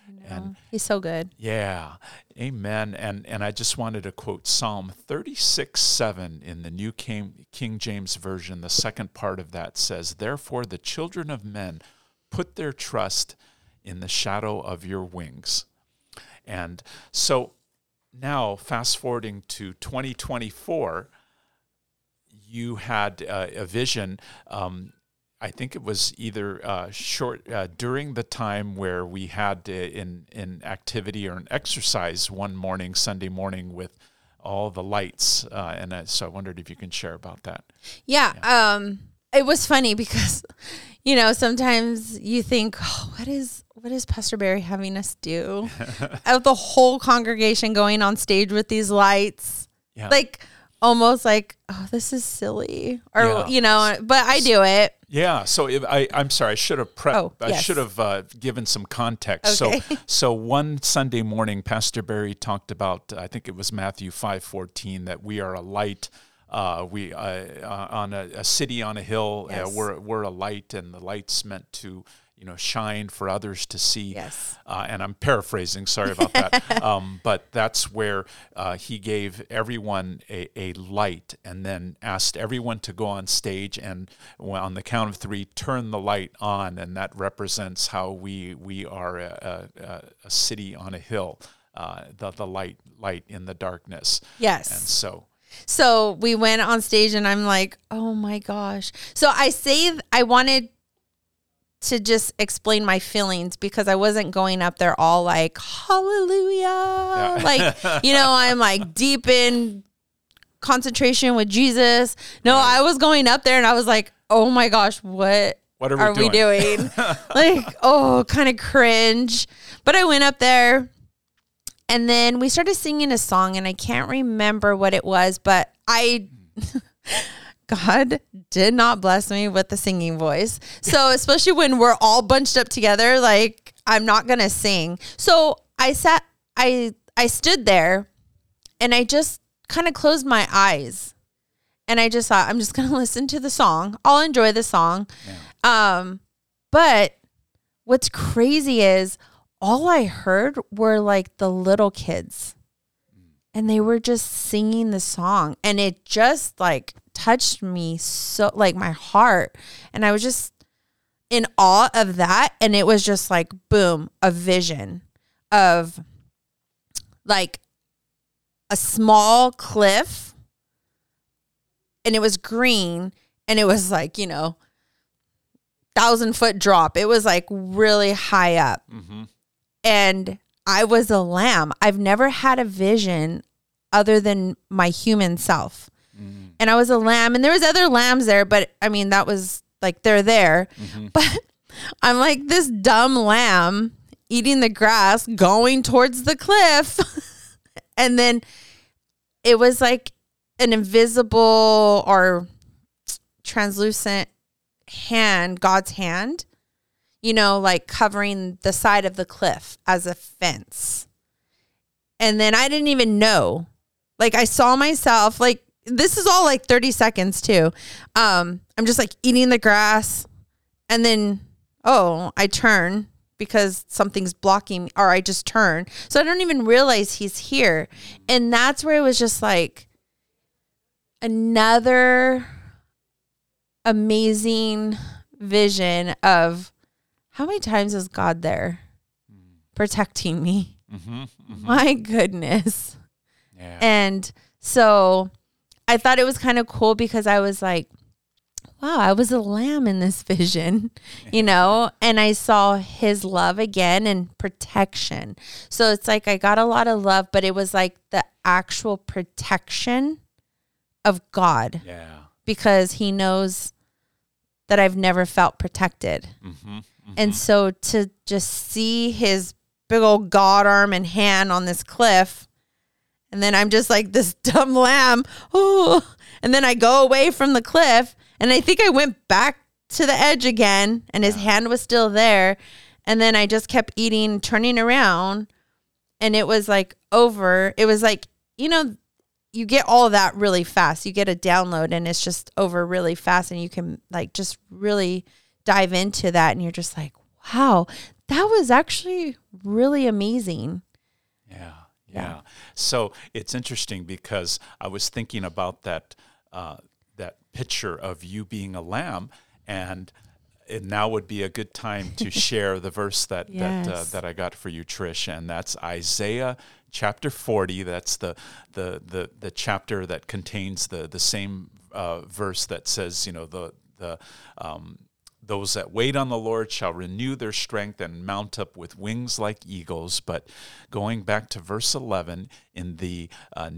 And he's so good. Yeah. Amen. And I just wanted to quote Psalm 36:7 in the New King James Version. The second part of that says, "Therefore the children of men put their trust in the shadow of your wings." And so now, fast forwarding to 2024, you had a vision. I think it was either during the time where we had in activity or an exercise one morning, Sunday morning, with all the lights. So I wondered if you can share about that. Yeah. It was funny because, sometimes you think, oh, what is Pastor Barry having us do? Of the whole congregation going on stage with these lights. Yeah. Almost like, oh, this is silly. Or, but I do it. Yeah. So I'm sorry, I should have I should have given some context. Okay. So one Sunday morning, Pastor Barry talked about, I think it was Matthew 5:14, that we are a light. We on a city on a hill. Yes. We're a light, and the light's meant to shine for others to see. Yes. And I'm paraphrasing, sorry about that. But that's where he gave everyone a light, and then asked everyone to go on stage, and on the count of 3, turn the light on, and that represents how we are a city on a hill, the light in the darkness. Yes. And so we went on stage, and I'm like, oh my gosh. So I wanted to just explain my feelings, because I wasn't going up there all like, hallelujah. Yeah. I'm like deep in concentration with Jesus. No, right. I was going up there and I was like, oh my gosh, what are we doing? Kind of cringe. But I went up there, and then we started singing a song, and I can't remember what it was, but God did not bless me with the singing voice. So especially when we're all bunched up together, I'm not going to sing. So I stood there, and I just kind of closed my eyes, and I just thought, I'm just going to listen to the song. I'll enjoy the song. Yeah. But what's crazy is all I heard were the little kids, and they were just singing the song, and it just touched me so, my heart, and I was just in awe of that. And it was just boom, a vision of a small cliff, and it was green, and it was 1,000-foot drop. It was really high up. Mm-hmm. And I was a lamb. I've never had a vision other than my human self. Mm-hmm. And I was a lamb, and there was other lambs there, but that was they're there. Mm-hmm. But I'm this dumb lamb eating the grass, going towards the cliff. And then it was an invisible or translucent hand, God's hand, covering the side of the cliff as a fence. And then I didn't even know. I saw myself, this is all 30 seconds too. I'm just eating the grass, and then, I turn because something's blocking me, or I just turn. So I don't even realize he's here. And that's where it was just another amazing vision of how many times is God there protecting me? Mm-hmm, mm-hmm. My goodness. Yeah. And so I thought it was kind of cool, because I was wow, I was a lamb in this vision, and I saw his love again and protection. So it's I got a lot of love, but it was the actual protection of God. Yeah. Because he knows that I've never felt protected. Mm-hmm, mm-hmm. And so to just see his big old God arm and hand on this cliff, and then I'm just this dumb lamb. Oh, and then I go away from the cliff, and I think I went back to the edge again, and his hand was still there. And then I just kept eating, turning around, and it was over. It was you get all of that really fast. You get a download, and it's just over really fast, and you can just really dive into that, and you're just wow, that was actually really amazing. Yeah. So it's interesting because I was thinking about that picture of you being a lamb, and it now would be a good time to share the verse that I got for you, Trish, and that's Isaiah chapter 40. That's the chapter that contains the same verse that says, those that wait on the Lord shall renew their strength and mount up with wings like eagles. But going back to verse 11 in the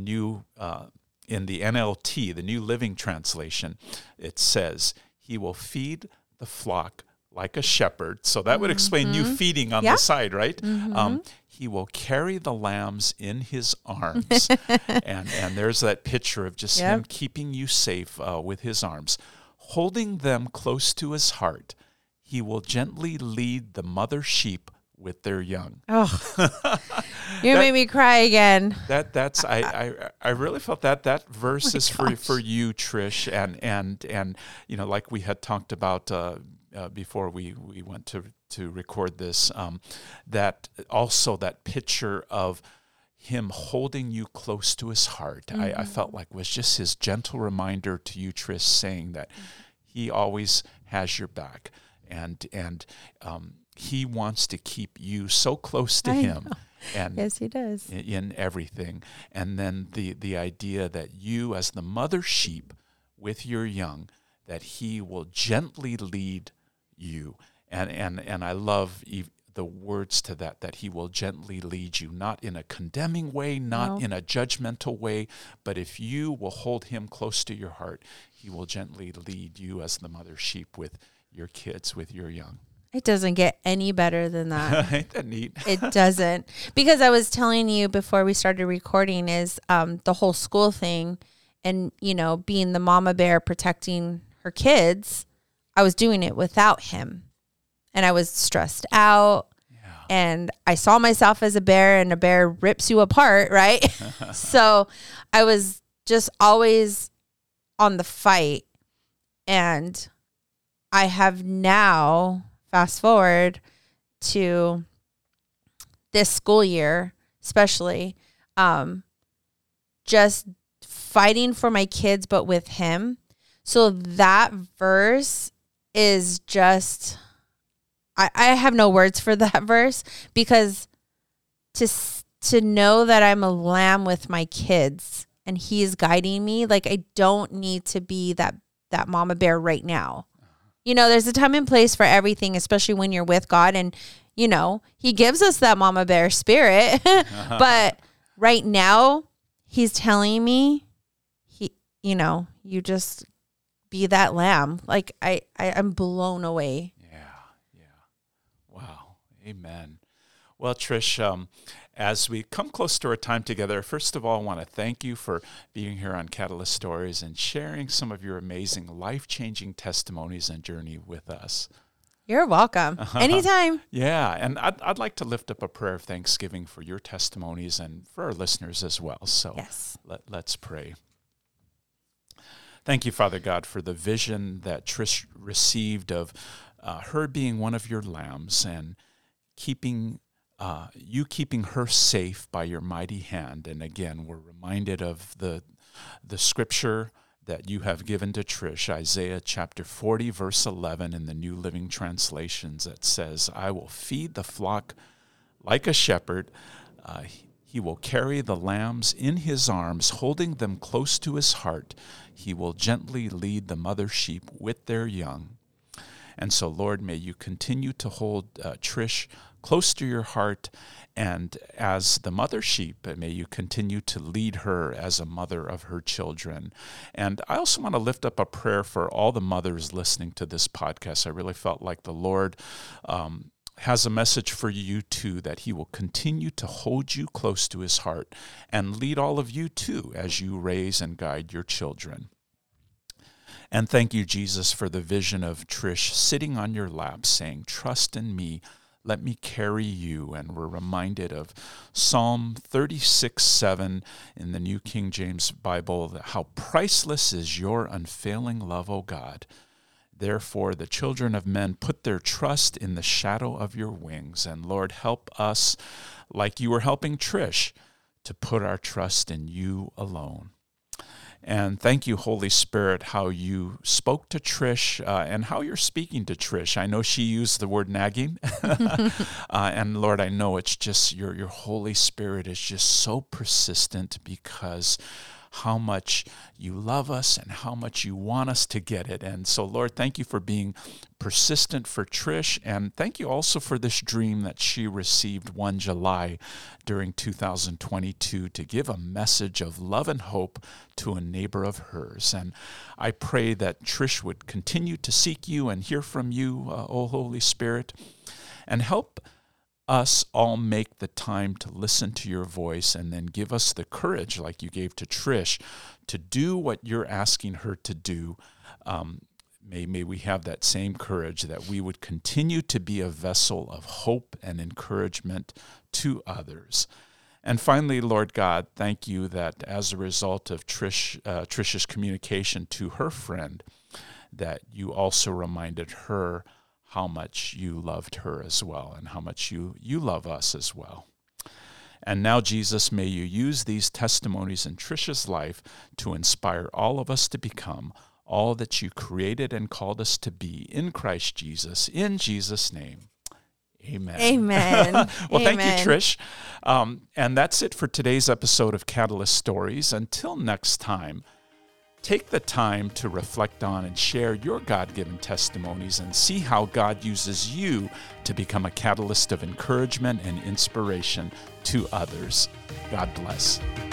in the NLT, the New Living Translation, it says, "He will feed the flock like a shepherd." So that would explain you feeding on the side, right? Mm-hmm. He will carry the lambs in his arms, and there's that picture of just him keeping you safe with his arms. Holding them close to his heart, he will gently lead the mother sheep with their young. Oh, you made me cry again. That's I really felt that verse is for you, Trish, and like we had talked about before we went to record this, that also that picture of him holding you close to his heart, I felt like was just his gentle reminder to you, Trish, saying that he always has your back, and he wants to keep you so close to him. And yes, he does. In everything. And then the idea that you, as the mother sheep with your young, that he will gently lead you. And I love the words to that he will gently lead you, not in a condemning way, not in a judgmental way, but if you will hold him close to your heart, he will gently lead you as the mother sheep with your kids, with your young. It doesn't get any better than that. Ain't that neat? It doesn't. Because I was telling you before we started recording is the whole school thing and, being the mama bear protecting her kids, I was doing it without him. And I was stressed out. And I saw myself as a bear, and a bear rips you apart, right? So I was just always on the fight. And I have now, fast forward to this school year, especially, just fighting for my kids, but with him. So that verse is just... I have no words for that verse, because to know that I'm a lamb with my kids and he is guiding me, like I don't need to be that mama bear right now. There's a time and place for everything, especially when you're with God, and he gives us that mama bear spirit. But right now he's telling me you just be that lamb. Like I'm blown away. Wow. Amen. Well, Trish, as we come close to our time together, first of all, I want to thank you for being here on Catalyst Stories and sharing some of your amazing, life-changing testimonies and journey with us. You're welcome. Anytime. Yeah, and I'd like to lift up a prayer of thanksgiving for your testimonies and for our listeners as well. So let's pray. Thank you, Father God, for the vision that Trish received of her being one of your lambs and keeping her safe by your mighty hand. And again, we're reminded of the scripture that you have given to Trish, Isaiah chapter 40, verse 11 in the New Living Translations, that says, "I will feed the flock like a shepherd. He will carry the lambs in his arms, holding them close to his heart. He will gently lead the mother sheep with their young." And so, Lord, may you continue to hold Trish close to your heart, and as the mother sheep, may you continue to lead her as a mother of her children. And I also want to lift up a prayer for all the mothers listening to this podcast. I really felt like the Lord has a message for you too, that he will continue to hold you close to his heart and lead all of you too as you raise and guide your children. And thank you, Jesus, for the vision of Trish sitting on your lap saying, "Trust in me, let me carry you." And we're reminded of Psalm 36:7 in the New King James Bible, how priceless is your unfailing love, O God. Therefore, the children of men put their trust in the shadow of your wings. And Lord, help us, like you were helping Trish, to put our trust in you alone. And thank you, Holy Spirit, how you spoke to Trish and how you're speaking to Trish. I know she used the word nagging. And Lord, I know it's just your Holy Spirit is just so persistent because how much you love us and how much you want us to get it. And so, Lord, thank you for being persistent for Trish, and thank you also for this dream that she received 1 July during 2022 to give a message of love and hope to a neighbor of hers. And I pray that Trish would continue to seek you and hear from you, O Holy Spirit, and help us all make the time to listen to your voice, and then give us the courage, like you gave to Trish, to do what you're asking her to do. May we have that same courage, that we would continue to be a vessel of hope and encouragement to others. And finally, Lord God, thank you that as a result of Trish's communication to her friend, that you also reminded her how much you loved her as well, and how much you love us as well. And now, Jesus, may you use these testimonies in Trish's life to inspire all of us to become all that you created and called us to be in Christ Jesus. In Jesus' name, amen. Amen. Well, amen. Thank you, Trish. And that's it for today's episode of Catalyst Stories. Until next time, take the time to reflect on and share your God-given testimonies and see how God uses you to become a catalyst of encouragement and inspiration to others. God bless.